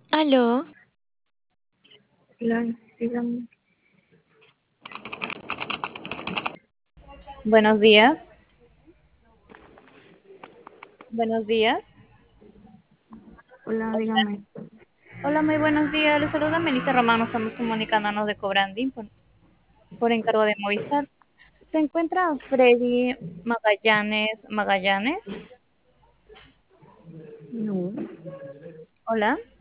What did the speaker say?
Aló, Hola, dígame. Buenos días. Buenos días. Hola, dígame. Hola, muy buenos días. Les saluda Melissa Romano. Estamos comunicándonos de Cobrandín por encargo de Movistar. ¿Se encuentra Freddy Magallanes? No, Hola.